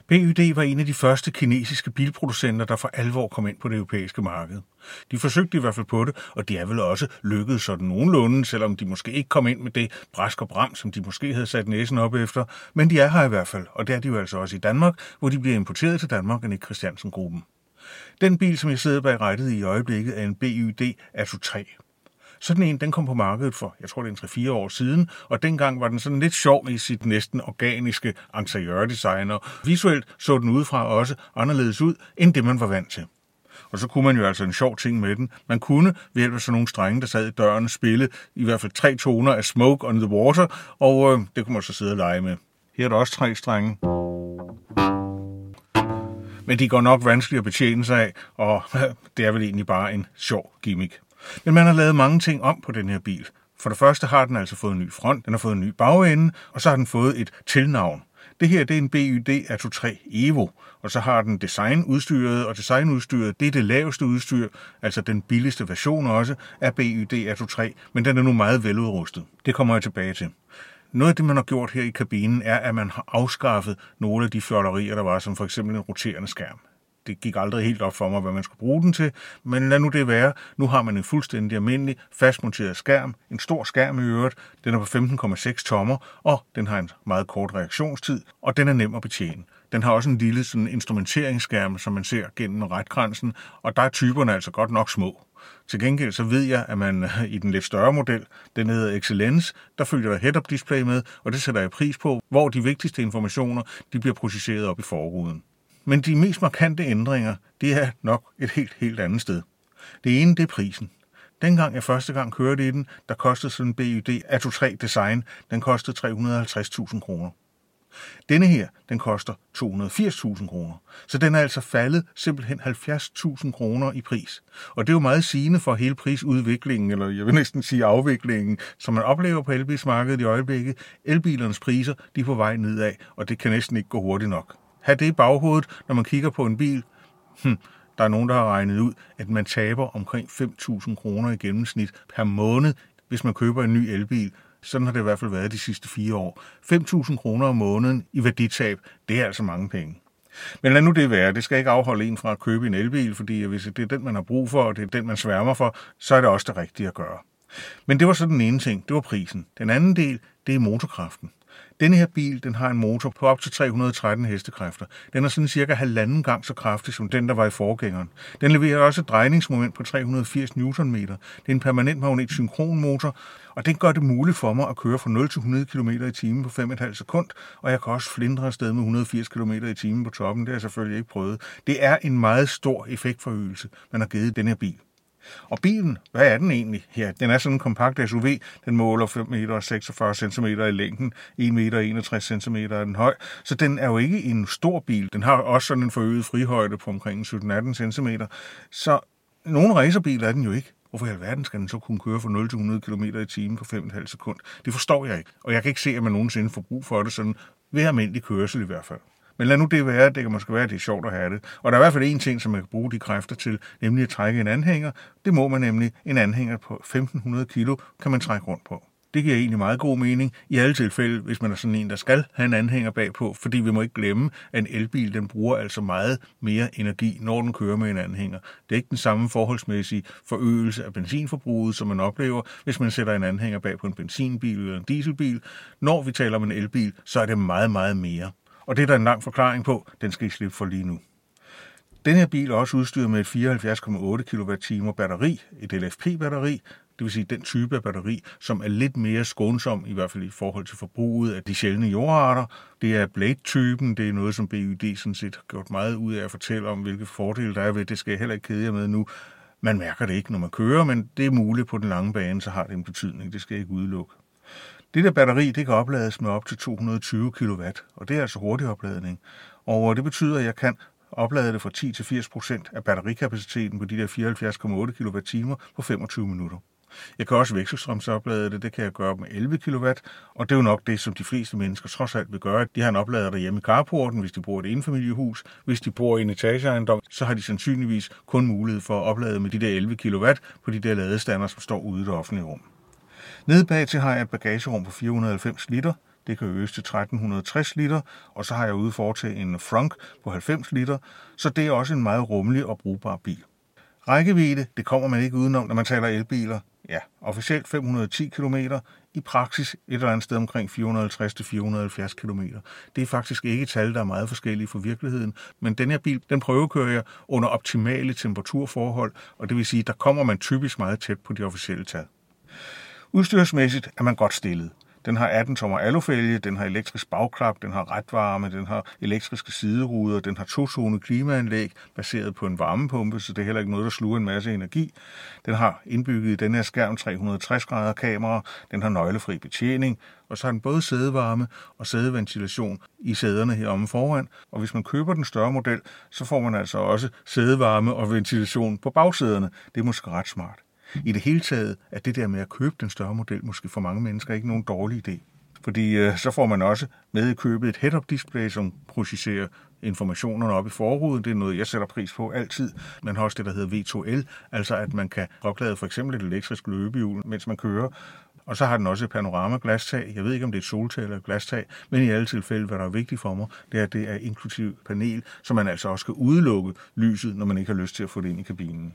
BYD var en af de første kinesiske bilproducenter, der for alvor kom ind på det europæiske marked. De forsøgte i hvert fald på det, og de er vel også lykkedes sådan nogenlunde, selvom de måske ikke kom ind med det brask og bram, som de måske havde sat næsen op efter. Men de er her i hvert fald, og det er de jo altså også i Danmark, hvor de bliver importeret til Danmark af Nick Christiansen-gruppen. Den bil, som jeg sidder bag rattet i øjeblikket, er en BYD Atto 3. Sådan en, den kom på markedet for, jeg tror det er 3-4 år siden, og dengang var den sådan lidt sjov i sit næsten organiske interiørdesign, og visuelt så den udefra også anderledes ud, end det man var vant til. Og så kunne man jo altså en sjov ting med den. Man kunne ved hjælp af sådan nogle strenge, der sad i døren, spille i hvert fald 3 toner af Smoke on the Water, og det kunne man så sidde og lege med. Her er der også 3 strenge. Men de går nok vanskeligt at betjene sig af, og det er vel egentlig bare en sjov gimmick. Men man har lavet mange ting om på den her bil. For det første har den altså fået en ny front, den har fået en ny bagende, og så har den fået et tilnavn. Det her det er en BYD Atto 3 Evo, og så har den designudstyret, og designudstyret det er det laveste udstyr, altså den billigste version også af BYD Atto 3, men den er nu meget veludrustet. Det kommer jeg tilbage til. Noget af det, man har gjort her i kabinen, er, at man har afskaffet nogle af de fjolerier, der var, som for eksempel en roterende skærm. Det gik aldrig helt op for mig, hvad man skulle bruge den til, men lad nu det være. Nu har man en fuldstændig almindelig, fastmonteret skærm, en stor skærm i øvrigt. Den er på 15,6 tommer, og den har en meget kort reaktionstid, og den er nem at betjene. Den har også en lille sådan instrumenteringsskærm, som man ser gennem retkransen, og der er typerne altså godt nok små. Til gengæld så ved jeg, at man i den lidt større model, den hedder Excellence, der følger der head-up display med, og det sætter jeg pris på, hvor de vigtigste informationer de bliver processeret op i forruden. Men de mest markante ændringer, det er nok et helt andet sted. Det ene, det er prisen. Dengang jeg første gang kørte i den, der kostede sådan en BYD Atto 3 Design, den kostede 350.000 kroner. Denne her, den koster 280.000 kroner. Så den er altså faldet simpelthen 70.000 kroner i pris. Og det er jo meget sigende for hele prisudviklingen, eller jeg vil næsten sige afviklingen, som man oplever på elbilsmarkedet i øjeblikket. Elbilernes priser, de er på vej nedad, og det kan næsten ikke gå hurtigt nok. Ha' det i baghovedet, når man kigger på en bil. Der er nogen, der har regnet ud, at man taber omkring 5.000 kroner i gennemsnit per måned, hvis man køber en ny elbil. Sådan har det i hvert fald været de sidste 4 år. 5.000 kroner om måneden i værditab, det er altså mange penge. Men lad nu det være. Det skal ikke afholde en fra at købe en elbil, fordi hvis det er den, man har brug for, og det er den, man sværmer for, så er det også det rigtige at gøre. Men det var så den ene ting, det var prisen. Den anden del, det er motorkraften. Denne her bil, den har en motor på op til 313 hestekræfter. Den er sådan cirka 1,5 gang så kraftig som den, der var i forgængeren. Den leverer også et drejningsmoment på 380 Nm. Det er en permanent magnet synkronmotor, og det gør det muligt for mig at køre fra 0 til 100 km i timen på 5,5 sekund, og jeg kan også flindre afsted med 180 km i timen på toppen. Det har jeg selvfølgelig ikke prøvet. Det er en meget stor effektforøgelse, man har givet den her bil. Og bilen, hvad er den egentlig her? Den er sådan en kompakt SUV. Den måler 5,46 meter i længden, 1,61 meter er den høj. Så den er jo ikke en stor bil. Den har også sådan en forøget frihøjde på omkring 17-18 cm. Så nogle racerbiler er den jo ikke. Hvorfor i alverden skal den så kunne køre fra 0 til 100 km i timen på 5,5 sekund? Det forstår jeg ikke. Og jeg kan ikke se, at man nogensinde får brug for det sådan ved almindelig kørsel i hvert fald. Men lad nu det være, det kan måske være, at det er sjovt at have det. Og der er i hvert fald en ting, som man kan bruge de kræfter til, nemlig at trække en anhænger. Det må man nemlig. En anhænger på 1.500 kilo kan man trække rundt på. Det giver egentlig meget god mening i alle tilfælde, hvis man er sådan en, der skal have en anhænger bagpå, fordi vi må ikke glemme, at en elbil den bruger altså meget mere energi, når den kører med en anhænger. Det er ikke den samme forholdsmæssige forøgelse af benzinforbruget, som man oplever, hvis man sætter en anhænger bag på en benzinbil eller en dieselbil. Når vi taler om en elbil, så er det meget, meget mere. Og det er der en lang forklaring på, den skal I slippe for lige nu. Den her bil er også udstyret med et 74,8 kWh batteri, et LFP-batteri, det vil sige den type af batteri, som er lidt mere skånsom, i hvert fald i forhold til forbruget af de sjældne jordarter. Det er Blade-typen, det er noget, som BYD sådan set har gjort meget ud af at fortælle om, hvilke fordele der er ved. Det skal jeg heller ikke kede jer med nu. Man mærker det ikke, når man kører, men det er muligt på den lange bane, så har det en betydning. Det skal jeg ikke udelukke. Det der batteri, det kan oplades med op til 220 kW, og det er altså hurtig opladning. Og det betyder, at jeg kan oplade det fra 10 til 80% af batterikapaciteten på de der 74,8 kWh på 25 minutter. Jeg kan også vekselstrømsoplade det, det kan jeg gøre med 11 kW, og det er jo nok det, som de fleste mennesker trods alt vil gøre. De har en oplader derhjemme i carporten, hvis de bor i et enfamiliehus. Hvis de bor i en etageejendom, så har de sandsynligvis kun mulighed for at oplade med de der 11 kW på de der ladestander, som står ude i det offentlige rum. Nede bag til har jeg et bagagerum på 490 liter. det kan øges til 1360 liter, og så har jeg ude foretage en Frunk på 90 liter, så det er også en meget rummelig og brugbar bil. Rækkevidde, det kommer man ikke udenom, når man taler elbiler. Ja, officielt 510 km, i praksis et eller andet sted omkring 450-470 km. Det er faktisk ikke et tal, der er meget forskellige fra virkeligheden, men den her bil, den prøvekører jeg under optimale temperaturforhold, og det vil sige, der kommer man typisk meget tæt på de officielle tal. Udstyrsmæssigt er man godt stillet. Den har 18 tommer alufælge, den har elektrisk bagklap, den har retvarme, den har elektriske sideruder, den har 2-zone klimaanlæg baseret på en varmepumpe, så det er heller ikke noget, der sluger en masse energi. Den har indbygget i den her skærm 360 grader kamera, den har nøglefri betjening, og så har den både sædevarme og sædeventilation i sæderne heromme foran. Og hvis man køber den større model, så får man altså også sædevarme og ventilation på bagsæderne. Det er måske ret smart. I det hele taget er det der med at købe den større model måske for mange mennesker ikke nogen dårlig idé. Fordi så får man også med i købet et head-up display, som projicerer informationerne op i forruden. Det er noget, jeg sætter pris på altid. Man har også det, der hedder V2L, altså at man kan oplade for eksempel et elektrisk løbehjul, mens man kører. Og så har den også et panoramaglasstag. Jeg ved ikke, om det er et soltag eller et glastag, men i alle tilfælde, hvad der er vigtigt for mig, det er, at det er inklusiv panel, så man altså også skal udelukke lyset, når man ikke har lyst til at få det ind i kabinen.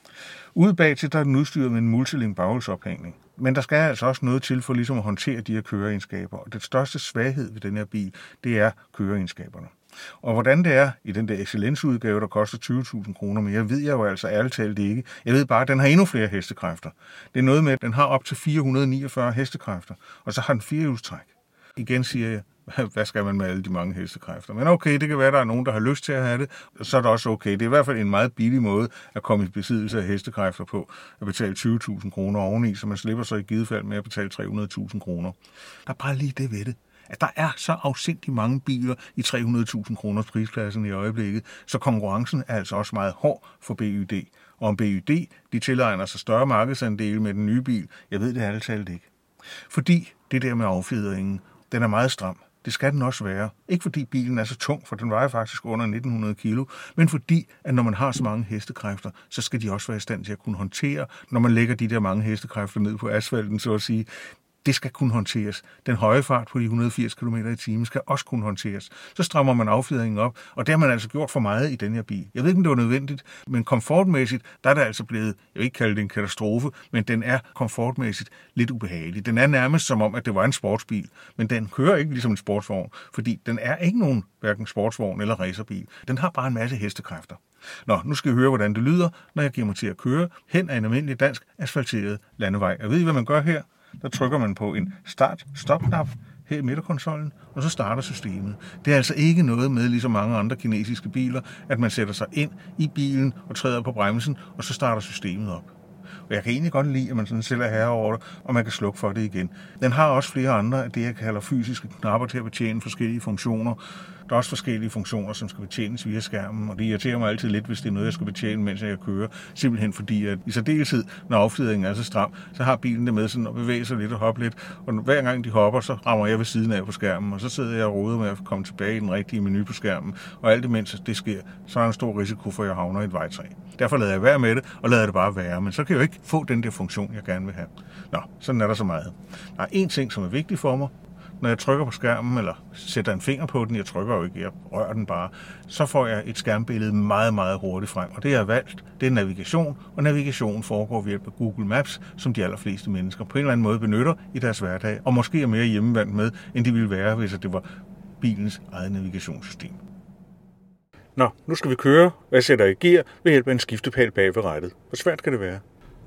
Ude bagtil der er den udstyret med en multilink baghjulsophængning. Men der skal altså også noget til for ligesom at håndtere de her køreegenskaber. Og det største svaghed ved den her bil, det er køreegenskaberne. Og hvordan det er i den der Excellence-udgave, der koster 20.000 kroner, men jeg ved jo altså ærligt talt ikke. Jeg ved bare, at den har endnu flere hestekræfter. Det er noget med, at den har op til 449 hestekræfter, og så har den 4-hjulstræk. Igen siger jeg, hvad skal man med alle de mange hestekræfter? Men okay, det kan være, at der er nogen, der har lyst til at have det, så er det også okay. Det er i hvert fald en meget billig måde at komme i besiddelse af hestekræfter på, at betale 20.000 kroner oveni, så man slipper så i givet fald med at betale 300.000 kroner. Der er bare lige det ved det, at der er så afsindig mange biler i 300.000 kroners prisklassen i øjeblikket, så konkurrencen er altså også meget hård for BYD. Og om BYD, de tilegner sig større markedsandele med den nye bil, jeg ved det ærligt talt ikke. Fordi det der med affjedringen, den er meget stram. Det skal den også være. Ikke fordi bilen er så tung, for den vejer faktisk under 1900 kilo, men fordi, at når man har så mange hestekræfter, så skal de også være i stand til at kunne håndtere, når man lægger de der mange hestekræfter ned på asfalten, så at sige. Det skal kunne håndteres. Den høje fart på de 180 km i timen skal også kunne håndteres. Så strammer man affjedringen op, og det har man altså gjort for meget i den her bil. Jeg ved ikke, om det var nødvendigt, men komfortmæssigt, der er det altså blevet, jeg vil ikke kalde det en katastrofe, men den er komfortmæssigt lidt ubehagelig. Den er nærmest som om, at det var en sportsbil, men den kører ikke ligesom en sportsvogn, fordi den er ikke nogen hverken sportsvogn eller racerbil. Den har bare en masse hestekræfter. Nå, nu skal I høre, hvordan det lyder, når jeg giver mig til at køre hen ad en almindelig dansk asfalteret landevej. Jeg ved, hvad man gør her. Der trykker man på en start-stop-knap her i midterkonsollen, og så starter systemet. Det er altså ikke noget med, ligesom mange andre kinesiske biler, at man sætter sig ind i bilen og træder på bremsen, og så starter systemet op. Og jeg kan egentlig godt lide, at man sådan selv er herre over det, og man kan slukke for det igen. Den har også flere andre af det, jeg kalder fysiske knapper til at betjene forskellige funktioner. Der er også forskellige funktioner, som skal betjenes via skærmen, og det irriterer mig altid lidt, hvis det er noget, jeg skal betjene, mens jeg kører. Simpelthen fordi, at i særdeleshed, når affjedringen er så stram, så har bilen det med sådan at bevæge sig lidt og hoppe lidt. Og hver gang de hopper, så rammer jeg ved siden af på skærmen, og så sidder jeg og roder med at komme tilbage i den rigtige menu på skærmen. Og alt imens det sker, så er der en stor risiko for, at jeg havner i et vejtræ. Derfor lader jeg være med det, og lader det bare være. Men så kan jeg jo ikke få den der funktion, jeg gerne vil have. Nå, sådan er der så meget. Der er en ting, som er vigtig for mig. Når jeg trykker på skærmen, eller sætter en finger på den, jeg trykker jo ikke, jeg rører den bare, så får jeg et skærmbillede meget, meget hurtigt frem. Og det jeg har valgt, det er navigation, og navigation foregår ved hjælp af Google Maps, som de allerfleste mennesker på en eller anden måde benytter i deres hverdag, og måske er mere hjemmevandt med, end de ville være, hvis det var bilens eget navigationssystem. Nå, nu skal vi køre, og jeg sætter i gear ved hjælp af en skiftepæl bag ved rattet. Hvor svært kan det være?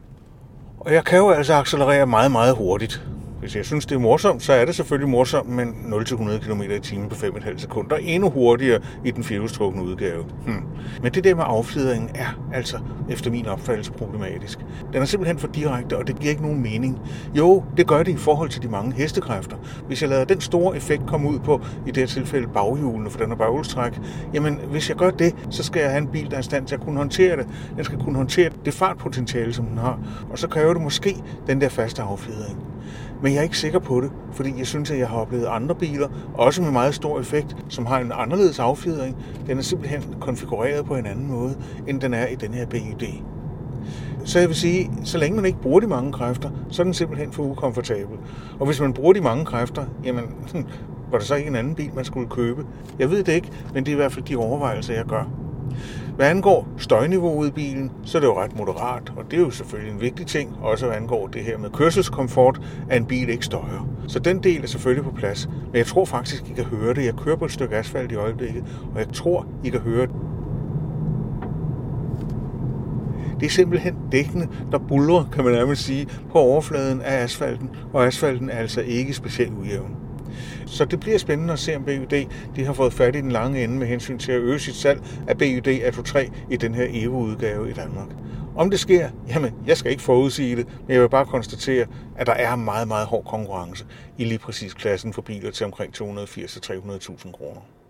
Og jeg kan jo altså accelerere meget, meget hurtigt. Hvis jeg synes, det er morsomt, så er det selvfølgelig morsomt, men 0-100 km i timen på 5,5 sekunder. Endnu hurtigere i den firehjulstrukne udgave. Men det der med affjedringen er altså efter min opfattelse problematisk. Den er simpelthen for direkte, og det giver ikke nogen mening. Jo, det gør det i forhold til de mange hestekræfter. Hvis jeg lader den store effekt komme ud på, i det her tilfælde baghjulene, for den er baghjulstræk, jamen hvis jeg gør det, så skal jeg have en bil, der er i stand til at kunne håndtere det. Den skal kunne håndtere det fartpotentiale, som den har. Og så kræver det måske den der faste affjedring. Men jeg er ikke sikker på det, fordi jeg synes, at jeg har oplevet andre biler, også med meget stor effekt, som har en anderledes affjedring. Den er simpelthen konfigureret på en anden måde, end den er i den her BYD. Så jeg vil sige, så længe man ikke bruger de mange kræfter, så er den simpelthen for ukomfortabel. Og hvis man bruger de mange kræfter, jamen, var der så ikke en anden bil, man skulle købe? Jeg ved det ikke, men det er i hvert fald de overvejelser, jeg gør. Hvad angår støjniveauet i bilen, så er det jo ret moderat, og det er jo selvfølgelig en vigtig ting, også hvad angår det her med kørselskomfort, at en bil ikke støjer. Så den del er selvfølgelig på plads, men jeg tror faktisk, I kan høre det. Jeg kører på et stykke asfalt i øjeblikket, og jeg tror, I kan høre det. Det er simpelthen dækkene, der buldrer, kan man nærmest sige, på overfladen af asfalten, og asfalten er altså ikke specielt ujævn. Så det bliver spændende at se, om BYD de har fået fat i den lange ende med hensyn til at øge sit salg af BYD Atto 3 i den her Evo-udgave i Danmark. Om det sker, jamen, jeg skal ikke forudsige det, men jeg vil bare konstatere, at der er meget, meget hård konkurrence i lige præcis klassen for biler til omkring 280-300.000 kroner.